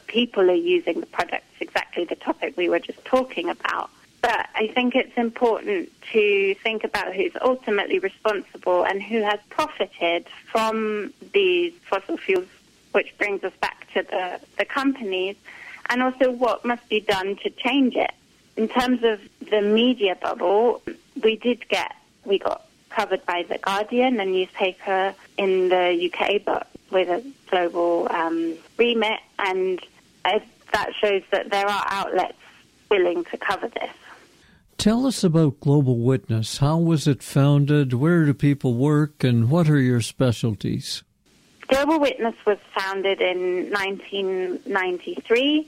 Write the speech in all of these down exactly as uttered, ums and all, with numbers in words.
people are using the products, exactly the topic we were just talking about. But I think it's important to think about who's ultimately responsible and who has profited from these fossil fuels, which brings us back to the, the companies, and also what must be done to change it. In terms of the media bubble, we did get, we got covered by The Guardian, a newspaper in the U K, but with a global um, remit, and uh, that shows that there are outlets willing to cover this. Tell us about Global Witness. How was it founded? Where do people work? And what are your specialties? Global Witness was founded in nineteen ninety-three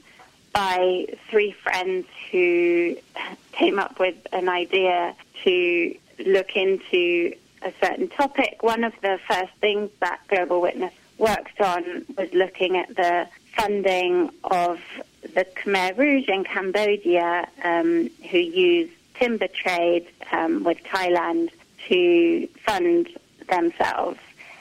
by three friends who came up with an idea to look into a certain topic. One of the first things that Global Witness worked on was looking at the funding of the Khmer Rouge in Cambodia, um, who used timber trade um, with Thailand to fund themselves.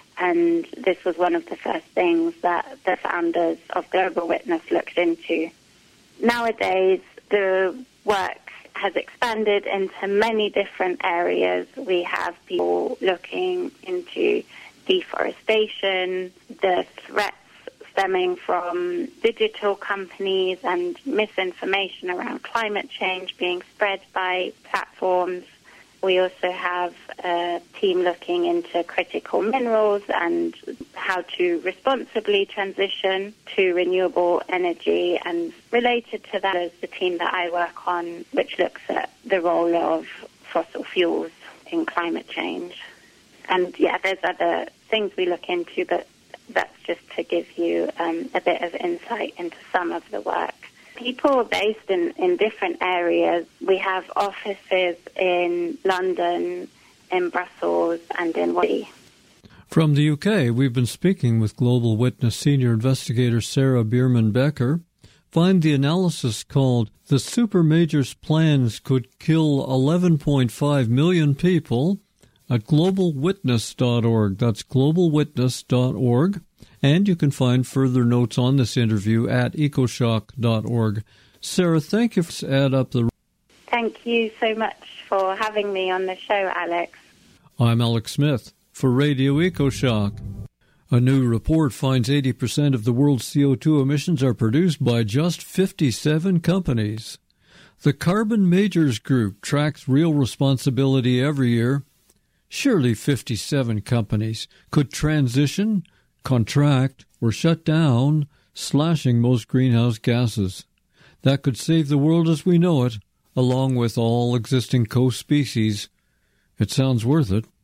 And this was one of the first things that the founders of Global Witness looked into. Nowadays, the work has expanded into many different areas. We have people looking into deforestation, the threats stemming from digital companies and misinformation around climate change being spread by platforms. We also have a team looking into critical minerals and how to responsibly transition to renewable energy. And related to that is the team that I work on, which looks at the role of fossil fuels in climate change. And yeah, there's other things we look into, but that's just to give you um, a bit of insight into some of the work. People are based in, in different areas. We have offices in London, in Brussels, and in Wadi. From the U K, we've been speaking with Global Witness senior investigator Sarah Bierman-Becker. Find the analysis called "The Supermajors' Plans Could Kill eleven point five million People" at global witness dot org. That's global witness dot org. And you can find further notes on this interview at ecoshock dot org. Sarah, thank you for add up the... Thank you so much for having me on the show, Alex. I'm Alex Smith for Radio EcoShock. A new report finds eighty percent of the world's C O two emissions are produced by just fifty-seven companies. The Carbon Majors Group tracks real responsibility every year. Surely fifty-seven companies could transition, contract, or shut down, slashing most greenhouse gases. That could save the world as we know it, along with all existing co-species. It sounds worth it.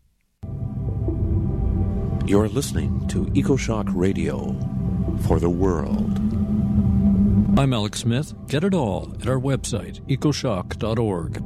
You're listening to EcoShock Radio for the world. I'm Alex Smith. Get it all at our website, ecoshock dot org.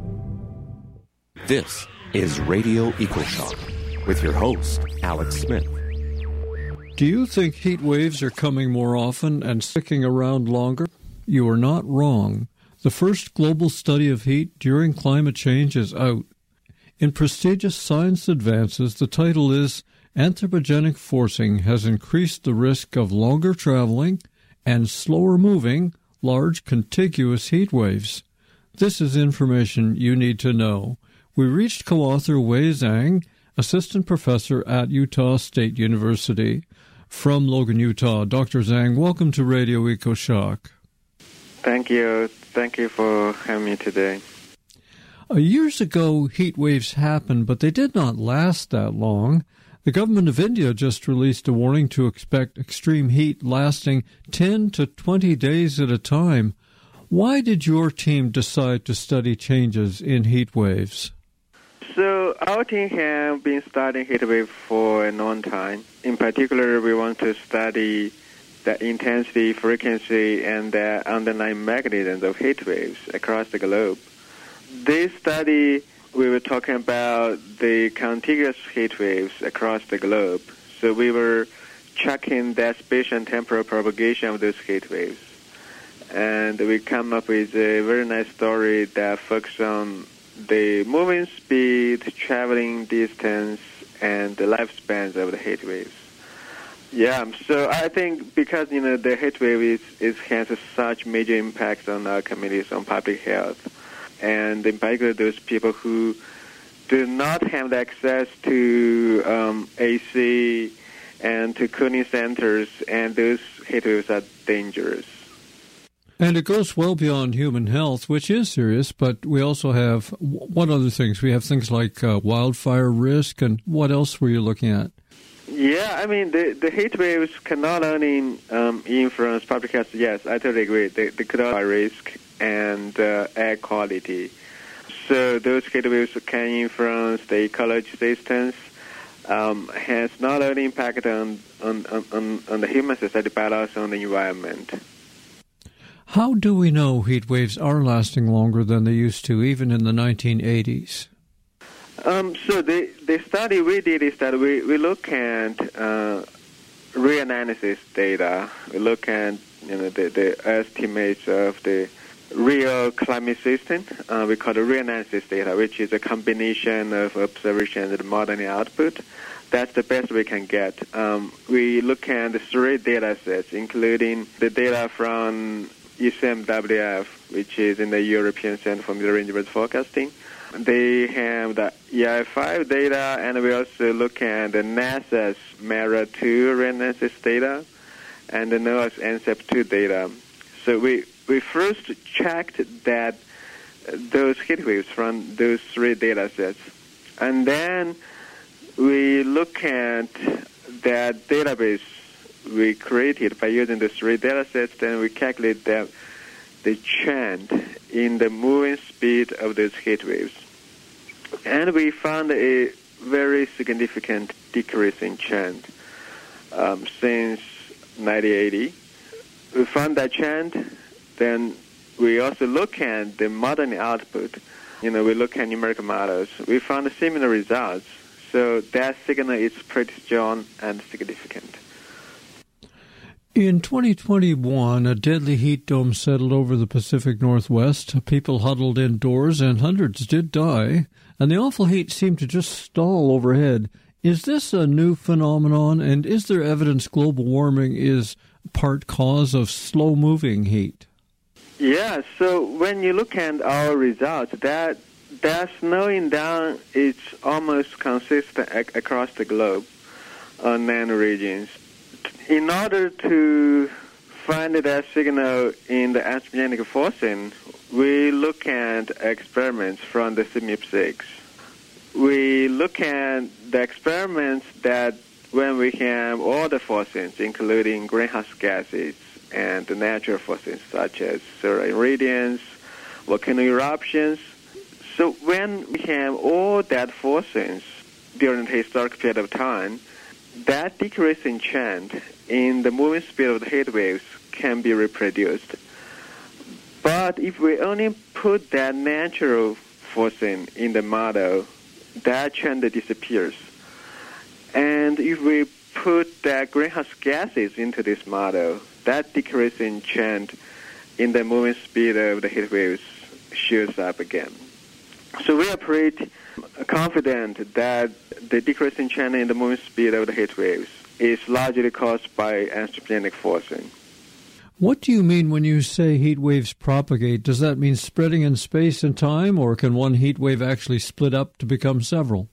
This is Radio EcoShock with your host, Alex Smith. Do you think heat waves are coming more often and sticking around longer? You are not wrong. The first global study of heat during climate change is out. In prestigious Science Advances, the title is Anthropogenic Forcing Has Increased the Risk of Longer Traveling and Slower Moving Large Contiguous Heat Waves. This is information you need to know. We reached co-author Wei Zhang, assistant professor at Utah State University. From Logan, Utah, Doctor Zhang, welcome to Radio EcoShock. Thank you. Thank you for having me today. Uh, years ago, heat waves happened, but they did not last that long. The government of India just released a warning to expect extreme heat lasting ten to twenty days at a time. Why did your team decide to study changes in heat waves? So our team has been studying heat wave for a long time. In particular, we want to study the intensity, frequency, and the underlying mechanisms of heat waves across the globe. This study, we were talking about the contiguous heat waves across the globe. So we were tracking the spatial and temporal propagation of those heat waves. And we come up with a very nice story that focuses on the moving speed, traveling distance, and the lifespans of the heat waves. Yeah, so I think because, you know, the heat wave is, is has a such major impact on our communities, on public health, and in particular those people who do not have access to um, A C and to cooling centers, and those heat waves are dangerous. And it goes well beyond human health, which is serious, but we also have, what other things? We have things like uh, wildfire risk, and what else were you looking at? Yeah, I mean, the, the heat waves can not only um, influence public health, yes, I totally agree, they, they could also risk and uh, air quality. So those heat waves can influence the ecology systems, um, has not only impact on, on, on, on the human society, but also on the environment. How do we know heat waves are lasting longer than they used to, even in the nineteen eighties? Um, so the, the study we did is that we, we look at uh, reanalysis data. We look at, you know, the, the estimates of the real climate system. Uh, we call it reanalysis data, which is a combination of observation and modeling output. That's the best we can get. Um, we look at the three data sets, including the data from E C M W F, which is in the European Center for Mid-Range Forecasting. They have the E I five data, and we also look at the NASA's MERA two reanalysis data and the NOAA's NCEP two data. So we, we first checked that those heat waves from those three data sets. And then we look at that database we created by using the three data sets, then we calculate the, the trend in the moving speed of those heat waves. And we found a very significant decrease in trend um, since nineteen eighty. We found that trend, then we also look at the modeling output. You know, we look at numerical models. We found similar results. So that signal is pretty strong and significant. In twenty twenty-one, a deadly heat dome settled over the Pacific Northwest. People huddled indoors, and hundreds did die. And the awful heat seemed to just stall overhead. Is this a new phenomenon, and is there evidence global warming is part cause of slow-moving heat? Yeah, so when you look at our results, that that slowing down is almost consistent ac- across the globe on many regions. In order to find that signal in the anthropogenic forcing, we look at experiments from the C M I P six. We look at the experiments that when we have all the forcings, including greenhouse gases and the natural forcings such as solar irradiance, volcano eruptions. So when we have all that forcings during the historic period of time, that decreasing trend in the moving speed of the heat waves can be reproduced. But if we only put that natural forcing in the model, that trend disappears. And if we put that greenhouse gases into this model, that decreasing trend in the moving speed of the heat waves shows up again. So we are pretty confident that the decreasing trend in the moving speed of the heat waves is largely caused by anthropogenic forcing. What do you mean when you say heat waves propagate? Does that mean spreading in space and time, or can one heat wave actually split up to become several?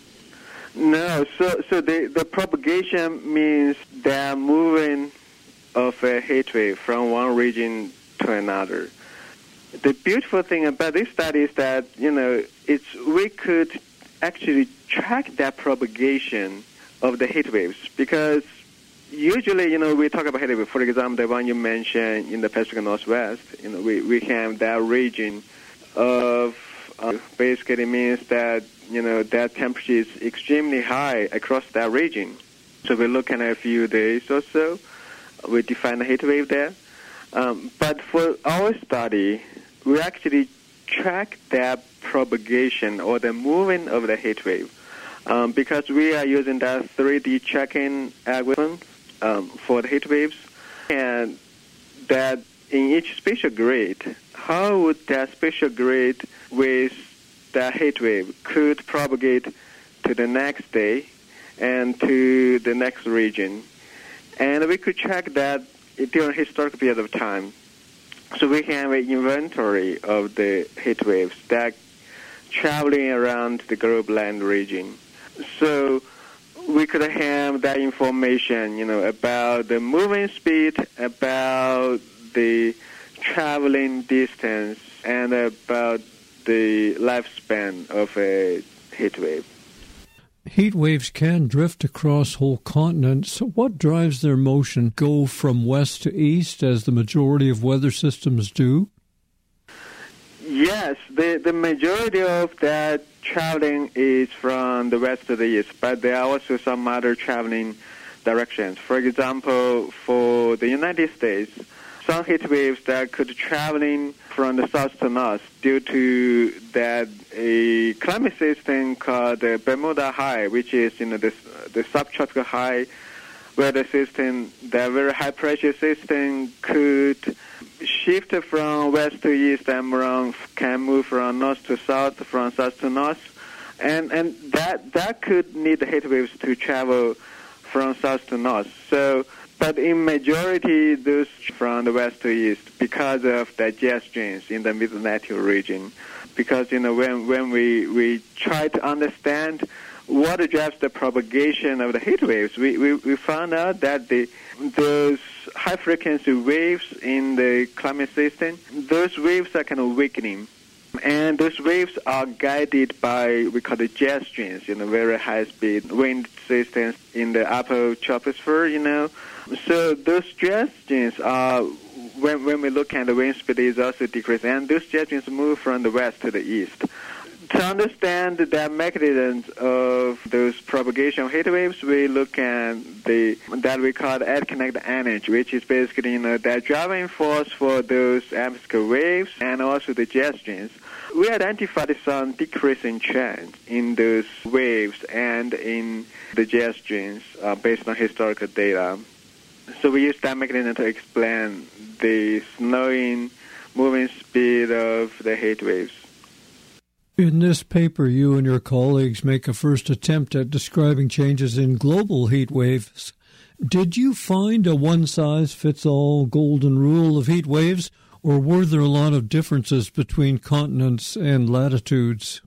No, so so the, the propagation means the moving of a heat wave from one region to another. The beautiful thing about this study is that, you know, it's we could actually track that propagation of the heat waves, because usually, you know, we talk about heat waves. For example, the one you mentioned in the Pacific Northwest, you know, we, we have that region of uh, basically means that, you know, that temperature is extremely high across that region. So we look at a few days or so, we define the heat wave there. Um, but for our study, we actually track that propagation or the movement of the heat wave um, because we are using that three D tracking algorithm um, for the heat waves, and that in each spatial grid, how would that spatial grid with that heat wave could propagate to the next day and to the next region. And we could check that during historical period of time. So we can have an inventory of the heat waves that traveling around the globe land region. So we could have that information, you know, about the moving speed, about the traveling distance, and about the lifespan of a heat wave. Heat waves can drift across whole continents. What drives their motion? Go from west to east, as the majority of weather systems do? Yes, the, the majority of that traveling is from the west to the east, but there are also some other traveling directions. For example, for the United States, some heat waves that could traveling from the south to north due to that a climate system called the Bermuda High, which is, you know, the, the subtropical high weather system, that very high pressure system could shift from west to east and around, can move from north to south, from south to north, and and that that could need the heat waves to travel from south to north. So, but in majority, those from the west to east because of the jet streams in the mid-latitude region. Because, you know, when when we we try to understand what drives the propagation of the heat waves, we, we, we found out that the those high-frequency waves in the climate system, those waves are kind of weakening. And those waves are guided by, we call it jet streams, you know, very high-speed wind systems in the upper troposphere, you know. So those jet streams are, when, when we look at the wind speed, is also decreasing. And those jet streams move from the west to the east. To understand the mechanisms of those propagation of heat waves, we look at the that we call eddy-kinetic energy, which is basically, you know, the driving force for those atmospheric waves and also the jet streams. We identified some decreasing trends in those waves and in the jet streams uh, based on historical data. So we use that mechanism to explain the slowing moving speed of the heat waves. In this paper, you and your colleagues make a first attempt at describing changes in global heat waves. Did you find a one-size-fits-all golden rule of heat waves, or were there a lot of differences between continents and latitudes?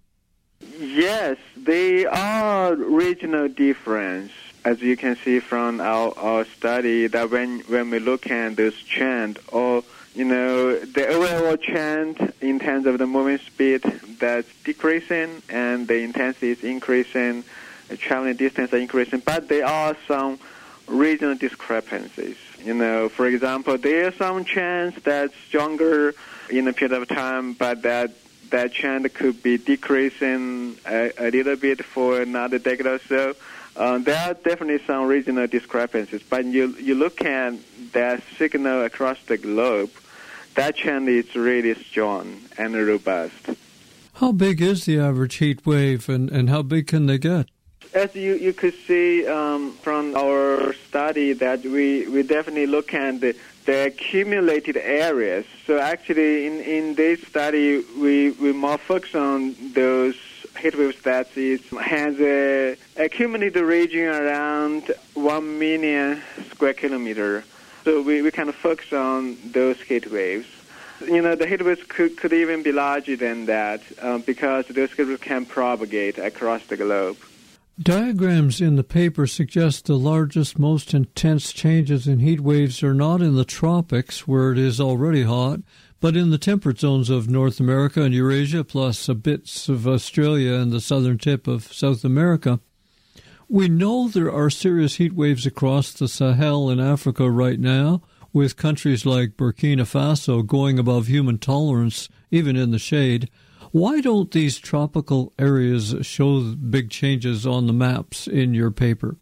Yes, there are regional differences. As you can see from our, our study, that when, when we look at this trend, or you know, the overall trend in terms of the moving speed that's decreasing and the intensity is increasing, the traveling distance are increasing, but there are some regional discrepancies. You know, for example, there are some trends that's stronger in a period of time, but that that trend could be decreasing a, a little bit for another decade or so. Uh, there are definitely some regional discrepancies, but you you look at that signal across the globe, that trend is really strong and robust. How big is the average heat wave, and, and how big can they get? As you, you could see um, from our study that we, we definitely look at the, the accumulated areas. So actually in, in this study, we, we more focus on those heat waves that is, has a accumulated region around one million square kilometer. So we, we kind of focus on those heat waves. You know, the heat waves could, could even be larger than that uh, because those heat waves can propagate across the globe. Diagrams in the paper suggest the largest, most intense changes in heat waves are not in the tropics, where it is already hot, but in the temperate zones of North America and Eurasia, plus a bits of Australia and the southern tip of South America. We know there are serious heat waves across the Sahel in Africa right now, with countries like Burkina Faso going above human tolerance, even in the shade. Why don't these tropical areas show big changes on the maps in your paper?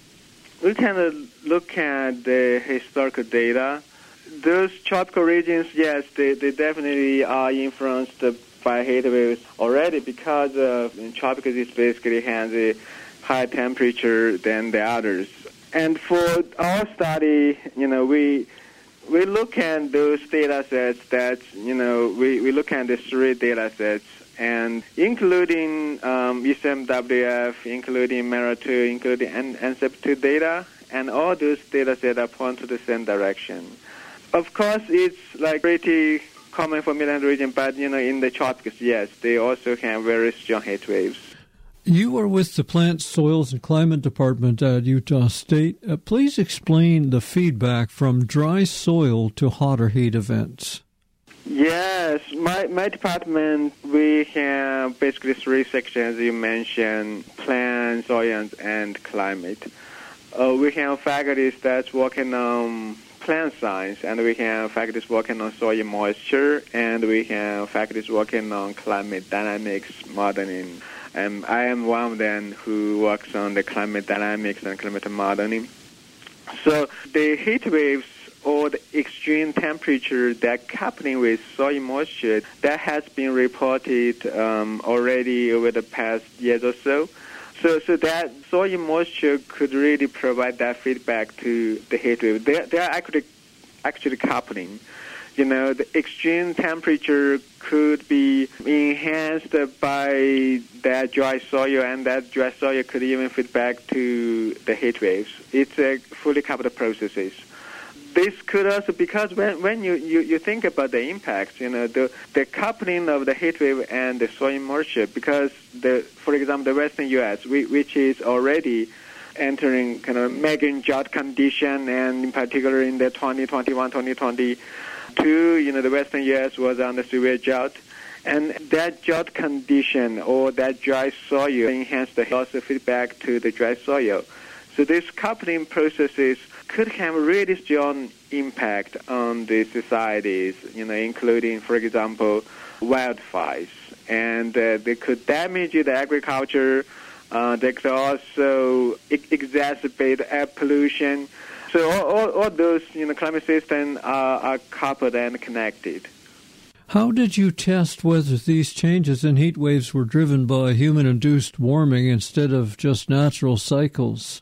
We kind of look at the historical data. Those tropical regions, yes, they, they definitely are influenced by heat waves already because uh, tropical is basically has a higher temperature than the others. And for our study, you know, we we look at those data sets that, you know, we, we look at the three data sets, and including um, E C M W F, including MERA two, including N C E P two data, and all those data sets are pointing to the same direction. Of course, it's like pretty common for Midland region, but you know, in the tropics, yes, they also have very strong heat waves. You are with the Plant, Soils, and Climate Department at Utah State. Uh, please explain the feedback from dry soil to hotter heat events. Yes, my my department, we have basically three sections you mentioned: plant, soil, and climate. Uh, we have faculties that's working on plant science, and we have faculties working on soil moisture, and we have faculties working on climate dynamics modeling. And I am one of them who works on the climate dynamics and climate modeling. So the heat waves or the extreme temperature that coupling with soil moisture, that has been reported um, already over the past years or so. So, so that soil moisture could really provide that feedback to the heat wave. They, they are actually, actually coupling. You know, the extreme temperature could be enhanced by that dry soil, and that dry soil could even feed back to the heat waves. It's a fully coupled processes. This could also, because when, when you, you, you think about the impacts, you know, the, the coupling of the heat wave and the soil moisture, because, the, for example, the western U S, we, which is already entering kind of mega drought condition, and in particular in the twenty twenty-one twenty twenty-two, you know, the western U S was under severe drought. And that drought condition or that dry soil enhanced the also feedback to the dry soil. So these coupling processes could have really strong impact on the societies, you know, including, for example, wildfires. And uh, they could damage the agriculture. Uh, they could also e- exacerbate air pollution. So all, all, all those, you know, climate systems are, are coupled and connected. How did you test whether these changes in heat waves were driven by human-induced warming instead of just natural cycles?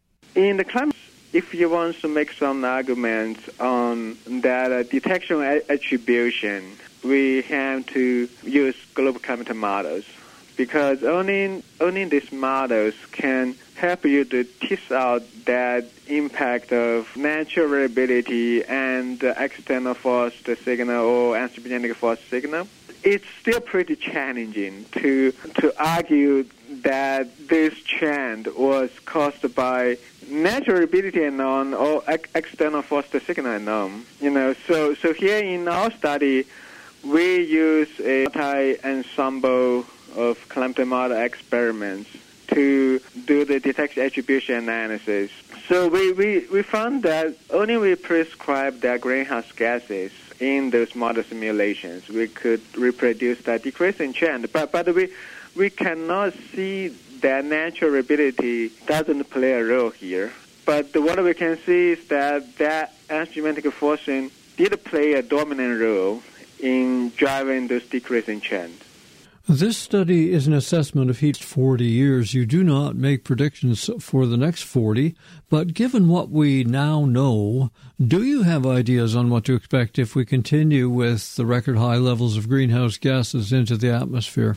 In the climate, if you want to make some arguments on that uh, detection attribution, we have to use global climate models, because only only these models can help you to tease out that impact of natural variability and uh, external force signal or anthropogenic force signal. It's still pretty challenging to to argue that this trend was caused by natural variability unknown or ex- external force signal unknown. You know, so so here in our study, we use a multi-ensemble of climate model experiments to do the detection attribution analysis. So we, we, we found that only we prescribe the greenhouse gases in those model simulations, we could reproduce that decreasing trend. But but we we cannot see that natural variability doesn't play a role here. But what we can see is that that anthropogenic forcing did play a dominant role in driving this decreasing trend. This study is an assessment of heat forty years. You do not make predictions for the next forty, but given what we now know, do you have ideas on what to expect if we continue with the record high levels of greenhouse gases into the atmosphere?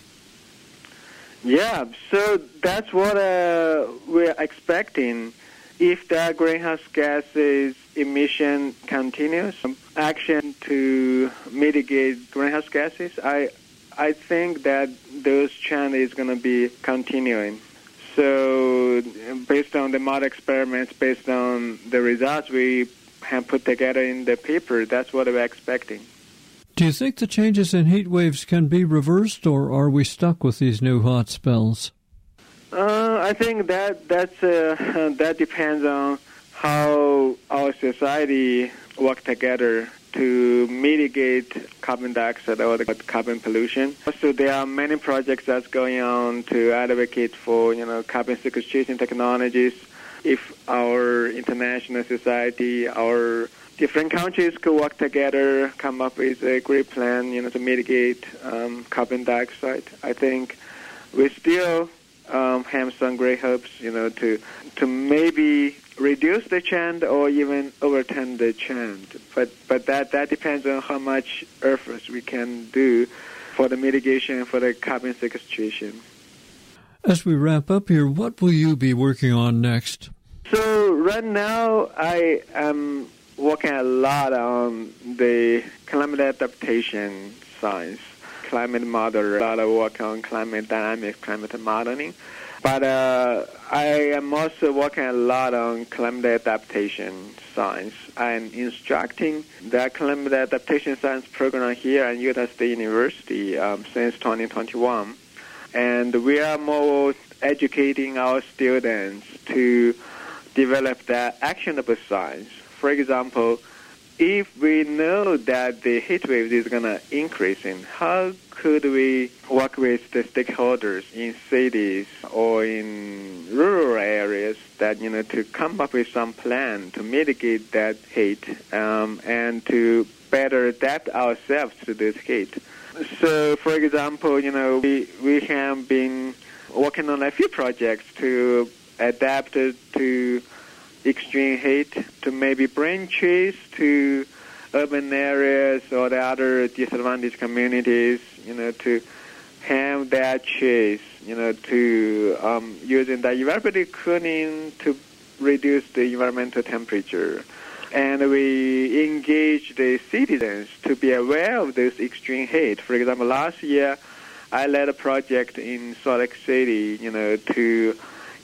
Yeah, so that's what uh, we're expecting. If the greenhouse gases emission continues, action to mitigate greenhouse gases, I I think that those trend is going to be continuing. So based on the model experiments, based on the results we have put together in the paper, that's what we're expecting. Do you think the changes in heat waves can be reversed, or are we stuck with these new hot spells? Uh, I think that that's uh, that depends on how our society work together to mitigate carbon dioxide or the carbon pollution. Also, there are many projects that's going on to advocate for, you know, carbon sequestration technologies. If our international society, our different countries could work together, come up with a great plan, you know, to mitigate um, carbon dioxide, I think we still um, have some great hopes, you know, to to maybe reduce the trend or even overturn the trend. But but that, that depends on how much efforts we can do for the mitigation, for the carbon sequestration. As we wrap up here, what will you be working on next? So right now I am working a lot on the climate adaptation science, climate model, a lot of work on climate dynamics, climate modeling. But uh, I am also working a lot on climate adaptation science. I'm instructing the climate adaptation science program here at Utah State University um, since twenty twenty-one. And we are more educating our students to develop the actionable science. For example, if we know that the heat wave is going to increase, in how could we work with the stakeholders in cities or in rural areas that, you know, to come up with some plan to mitigate that heat um, and to better adapt ourselves to this heat. So, for example, you know, we, we have been working on a few projects to adapt to extreme heat, to maybe bring trees to urban areas or the other disadvantaged communities, you know, to have their trees, you know, to um, using the evaporative cooling to reduce the environmental temperature. And we engage the citizens to be aware of this extreme heat. For example, last year I led a project in Salt Lake City, you know, to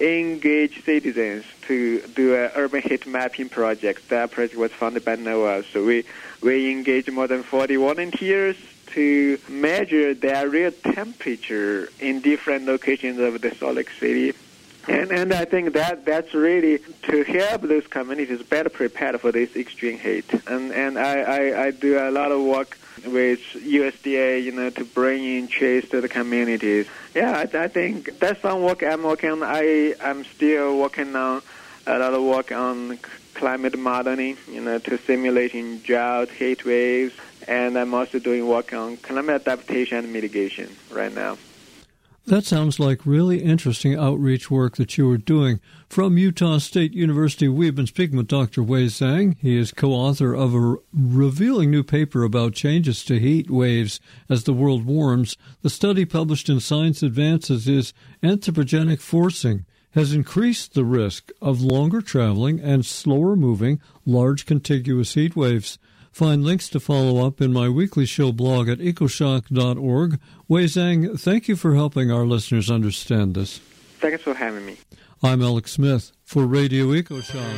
engage citizens to do an urban heat mapping project. That project was funded by NOAA. So we, we engaged more than forty volunteers to measure their real temperature in different locations of the Salt Lake City. And and I think that that's really to help those communities better prepared for this extreme heat. And and I, I, I do a lot of work with U S D A, you know, to bring in trees to the communities. Yeah, I, I think that's some work I'm working on. I, I'm still working on a lot of work on climate modeling, you know, to simulating drought, heat waves, and I'm also doing work on climate adaptation and mitigation right now. That sounds like really interesting outreach work that you are doing. From Utah State University, we've been speaking with Doctor Wei Zhang. He is co-author of a revealing new paper about changes to heat waves as the world warms. The study published in Science Advances is anthropogenic forcing has increased the risk of longer traveling and slower moving large contiguous heat waves. Find links to follow up in my weekly show blog at ecoshock dot org. Wei Zhang, thank you for helping our listeners understand this. Thanks for having me. I'm Alex Smith for Radio EcoShock.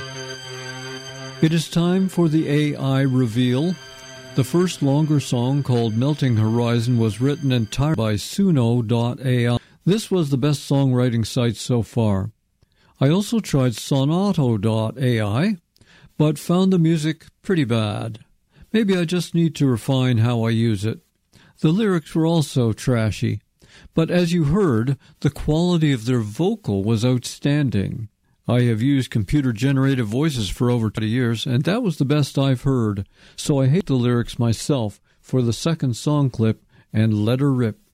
It is time for the A I reveal. The first longer song called Melting Horizon was written entirely by Suno dot A I. This was the best songwriting site so far. I also tried Sonato dot A I, but found the music pretty bad. Maybe I just need to refine how I use it. The lyrics were also trashy, but as you heard, the quality of their vocal was outstanding. I have used computer-generated voices for over twenty years, and that was the best I've heard, so I hate the lyrics myself for the second song clip and let her rip.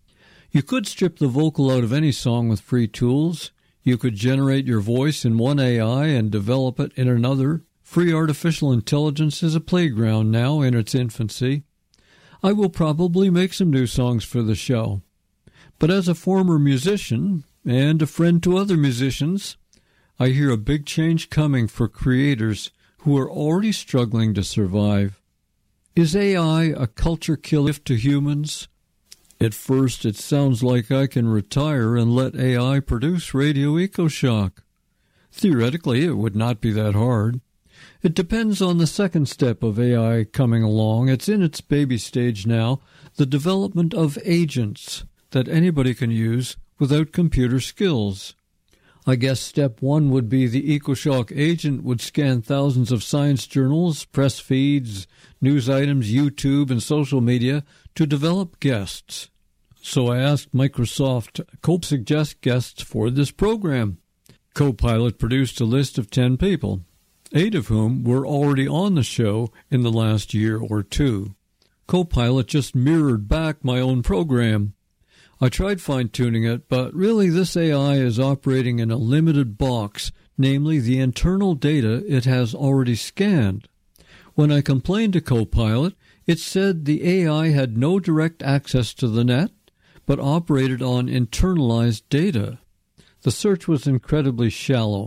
You could strip the vocal out of any song with free tools. You could generate your voice in one A I and develop it in another. Free artificial intelligence is a playground now in its infancy. I will probably make some new songs for the show. But as a former musician and a friend to other musicians, I hear a big change coming for creators who are already struggling to survive. Is A I a culture killer to humans? At first, it sounds like I can retire and let A I produce Radio EcoShock. Theoretically, it would not be that hard. It depends on the second step of A I coming along. It's in its baby stage now, the development of agents that anybody can use without computer skills. I guess step one would be the EcoShock agent would scan thousands of science journals, press feeds, news items, YouTube, and social media to develop guests. So I asked Microsoft to suggest guests for this program. Copilot produced a list of ten people, eight of whom were already on the show in the last year or two. Copilot just mirrored back my own program. I tried fine-tuning it, but really this A I is operating in a limited box, namely the internal data it has already scanned. When I complained to Copilot, it said the A I had no direct access to the net, but operated on internalized data. The search was incredibly shallow.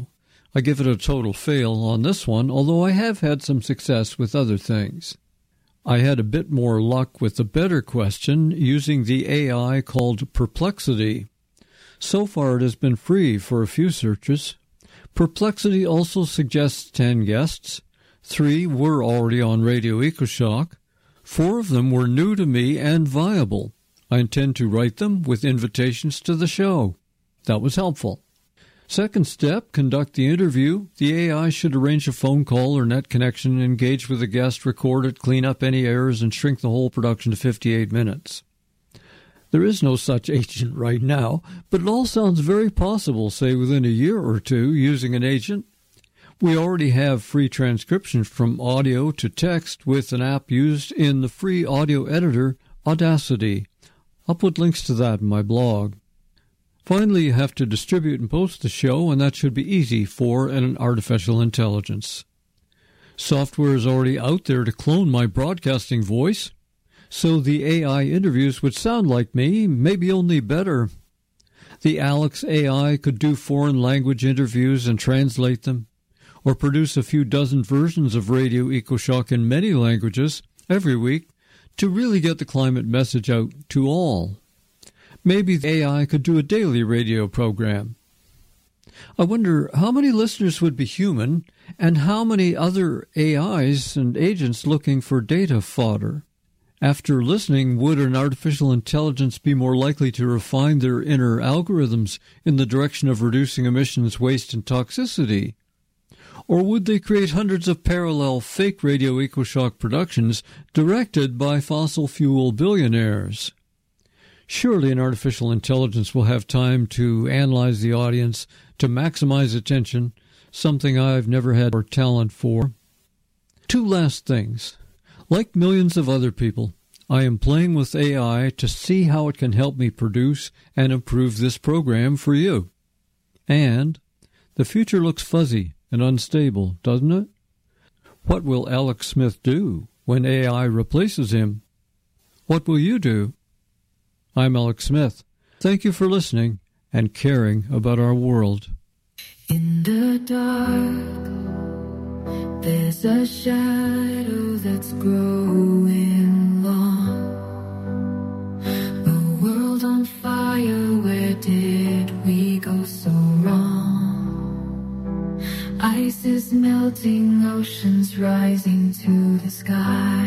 I give it a total fail on this one, although I have had some success with other things. I had a bit more luck with a better question using the A I called Perplexity. So far it has been free for a few searches. Perplexity also suggests ten guests. Three were already on Radio EcoShock. Four of them were new to me and viable. I intend to write them with invitations to the show. That was helpful. Second step, conduct the interview. The A I should arrange a phone call or net connection, engage with the guest, record it, clean up any errors, and shrink the whole production to fifty-eight minutes. There is no such agent right now, but it all sounds very possible, say within a year or two, using an agent. We already have free transcription from audio to text with an app used in the free audio editor, Audacity. I'll put links to that in my blog. Finally, you have to distribute and post the show, and that should be easy for an artificial intelligence. Software is already out there to clone my broadcasting voice, so the A I interviews would sound like me, maybe only better. The Alex A I could do foreign language interviews and translate them, or produce a few dozen versions of Radio EcoShock in many languages every week to really get the climate message out to all. Maybe the A I could do a daily radio program. I wonder how many listeners would be human and how many other A Is and agents looking for data fodder. After listening, would an artificial intelligence be more likely to refine their inner algorithms in the direction of reducing emissions, waste, and toxicity? Or would they create hundreds of parallel fake Radio EcoShock productions directed by fossil fuel billionaires? Surely an artificial intelligence will have time to analyze the audience, to maximize attention, something I've never had or talent for. Two last things. Like millions of other people, I am playing with A I to see how it can help me produce and improve this program for you. And the future looks fuzzy and unstable, doesn't it? What will Alex Smith do when A I replaces him? What will you do? I'm Alex Smith. Thank you for listening and caring about our world. In the dark, there's a shadow that's growing long. A world on fire, where did we go so wrong? Ice is melting, oceans rising to the sky.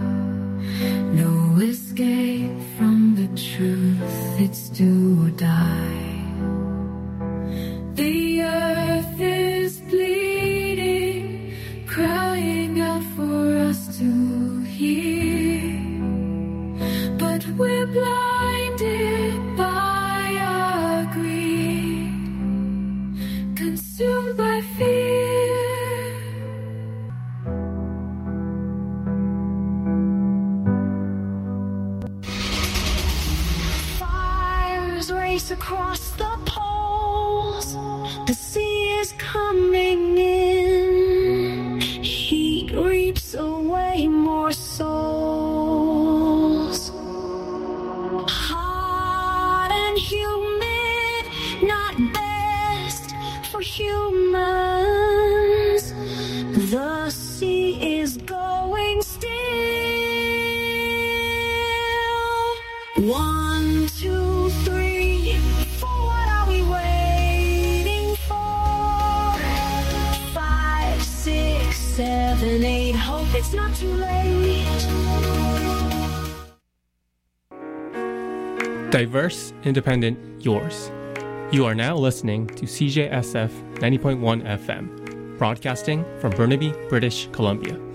No escape from the truth, it's do or die. The earth is bleeding, crying out for us to hear, but we're blinded by our greed, consumed by fear. Fires race across the poles, the sea is coming in, heat reaps away more souls. Hot and humid, not best for humans. The sea is going still. One, two, three, four, what are we waiting for? Five, six, seven, eight, hope it's not too late. Diverse, independent, yours. You are now listening to C J S F ninety point one F M, broadcasting from Burnaby, British Columbia.